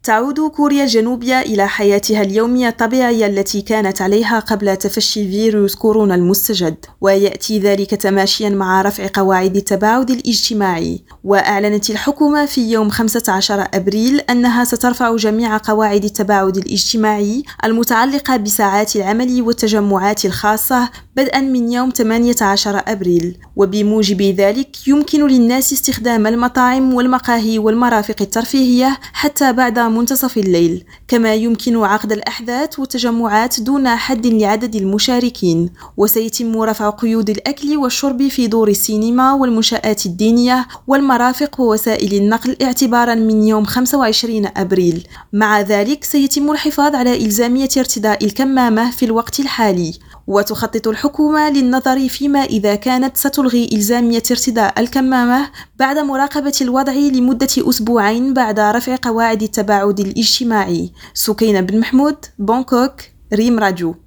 تعود كوريا الجنوبية إلى حياتها اليومية الطبيعية التي كانت عليها قبل تفشي فيروس كورونا المستجد، ويأتي ذلك تماشيا مع رفع قواعد التباعد الاجتماعي. وأعلنت الحكومة في يوم 15 أبريل أنها سترفع جميع قواعد التباعد الاجتماعي المتعلقة بساعات العمل والتجمعات الخاصة بدءا من يوم 18 أبريل، وبموجب ذلك يمكن للناس استخدام المطاعم والمقاهي والمرافق الترفيهية حتى بعد منتصف الليل، كما يمكن عقد الأحداث والتجمعات دون حد لعدد المشاركين. وسيتم رفع قيود الأكل والشرب في دور السينما والمنشآت الدينية والمرافق ووسائل النقل اعتبارا من يوم 25 أبريل. مع ذلك سيتم الحفاظ على إلزامية ارتداء الكمامة في الوقت الحالي، وتخطط الحكومة للنظر فيما إذا كانت ستلغي إلزامية ارتداء الكمامة بعد مراقبة الوضع لمدة أسبوعين بعد رفع قواعد التباعد الاجتماعي. سكينة بن محمود، بانكوك، ريم راديو.